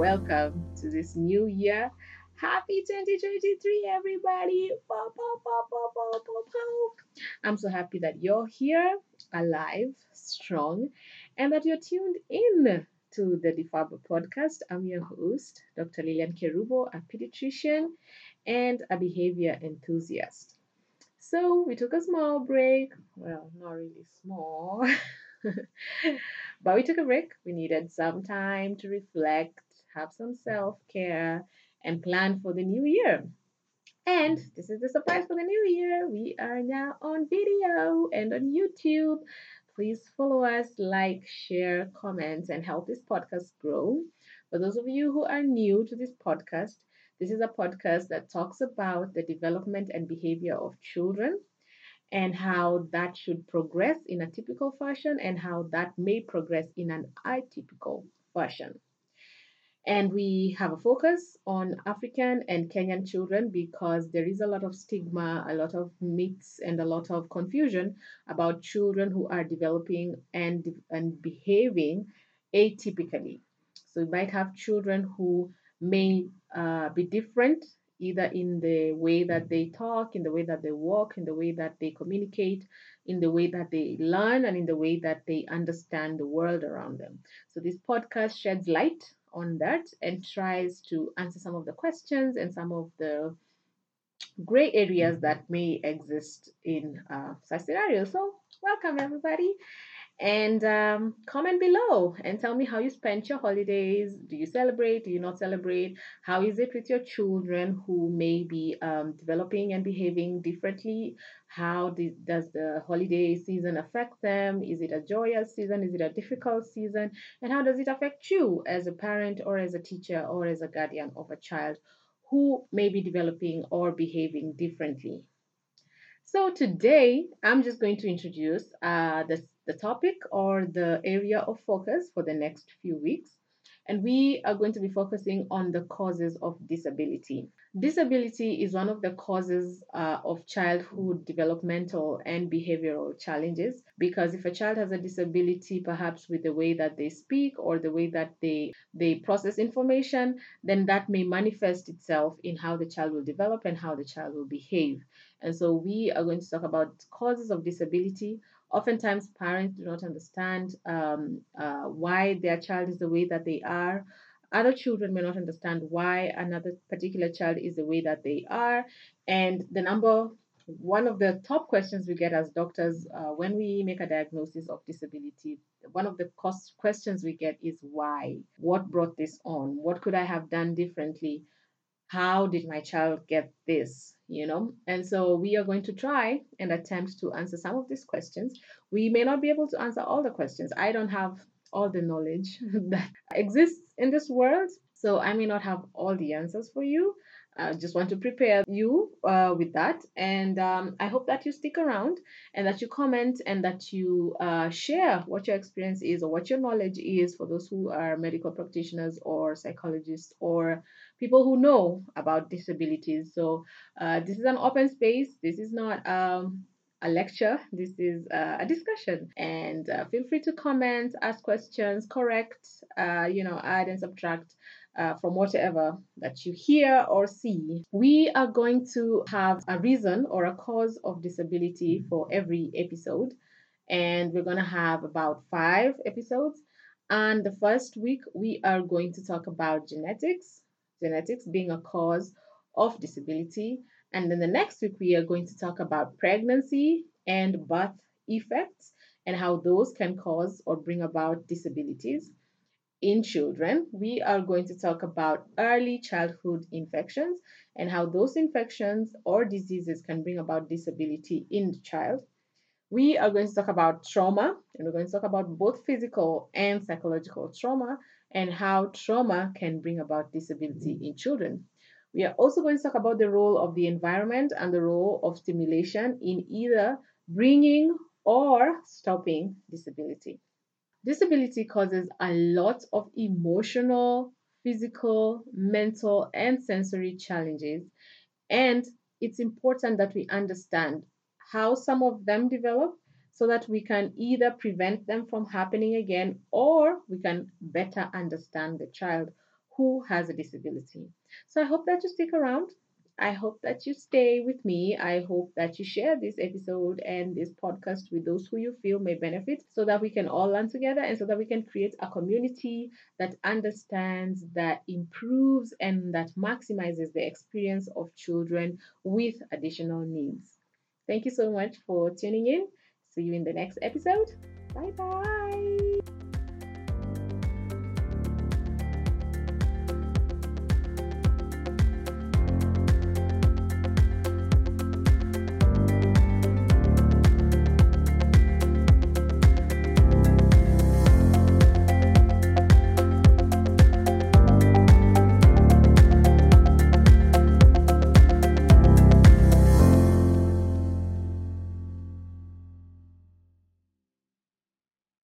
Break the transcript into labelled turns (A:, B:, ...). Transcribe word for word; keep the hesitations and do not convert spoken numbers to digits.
A: welcome to this new year. Happy twenty twenty-three, everybody. Pop, pop, pop, pop, pop, pop, pop. I'm so happy that you're here, alive, strong, and that you're tuned in to the Defaba podcast. I'm your host, Doctor Lilian Kerubo, a pediatrician and a behavior enthusiast. So we took a small break. Well, not really small. But we took a break. We needed some time to reflect, have some self care, and plan for the new year. And this is the surprise for the new year. We are now on video and on YouTube. Please follow us, like, share, comment, and help this podcast grow. For those of you who are new to this podcast, this is a podcast that talks about the development and behavior of children and how that should progress in a typical fashion and how that may progress in an atypical fashion. And we have a focus on African and Kenyan children because there is a lot of stigma, a lot of myths, and a lot of confusion about children who are developing and, and behaving atypically. So you might have children who may uh, be different either in the way that they talk, in the way that they walk, in the way that they communicate, in the way that they learn, and in the way that they understand the world around them. So this podcast sheds light on that and tries to answer some of the questions and some of the gray areas that may exist in uh, such scenarios. So, welcome everybody. And um, comment below and tell me how you spent your holidays. Do you celebrate? Do you not celebrate? How is it with your children who may be um, developing and behaving differently? How the, does the holiday season affect them? Is it a joyous season? Is it a difficult season? And how does it affect you as a parent or as a teacher or as a guardian of a child who may be developing or behaving differently? So today, I'm just going to introduce uh, the, the topic or the area of focus for the next few weeks. And we are going to be focusing on the causes of disability. Disability is one of the causes uh, of childhood developmental and behavioral challenges because if a child has a disability, perhaps with the way that they speak or the way that they, they process information, then that may manifest itself in how the child will develop and how the child will behave. And so we are going to talk about causes of disability. Oftentimes, parents do not understand um, uh, why their child is the way that they are. Other children may not understand why another particular child is the way that they are. And the number, one of the top questions we get as doctors uh, when we make a diagnosis of disability, one of the cost questions we get is why? What brought this on? What could I have done differently? How did my child get this, you know? And so we are going to try and attempt to answer some of these questions. We may not be able to answer all the questions. I don't have all the knowledge that exists in this world, so I may not have all the answers for you. I just want to prepare you uh, with that. And um, I hope that you stick around and that you comment and that you uh, share what your experience is or what your knowledge is for those who are medical practitioners or psychologists or people who know about disabilities. So uh, this is an open space. This is not um, a lecture. This is uh, a discussion. And uh, feel free to comment, ask questions, correct, uh, you know, add and subtract. Uh, from whatever that you hear or see. We are going to have a reason or a cause of disability for every episode. And we're going to have about five episodes. And the first week, we are going to talk about genetics, genetics being a cause of disability. And then the next week, we are going to talk about pregnancy and birth effects and how those can cause or bring about disabilities in children. We are going to talk about early childhood infections and how those infections or diseases can bring about disability in the child. We are going to talk about trauma, and we're going to talk about both physical and psychological trauma and how trauma can bring about disability in children. We are also going to talk about the role of the environment and the role of stimulation in either bringing or stopping disability. Disability causes a lot of emotional, physical, mental, and sensory challenges. And it's important that we understand how some of them develop so that we can either prevent them from happening again or we can better understand the child who has a disability. So I hope that you stick around. I hope that you stay with me. I hope that you share this episode and this podcast with those who you feel may benefit so that we can all learn together and so that we can create a community that understands, that improves, and that maximizes the experience of children with additional needs. Thank you so much for tuning in. See you in the next episode. Bye bye.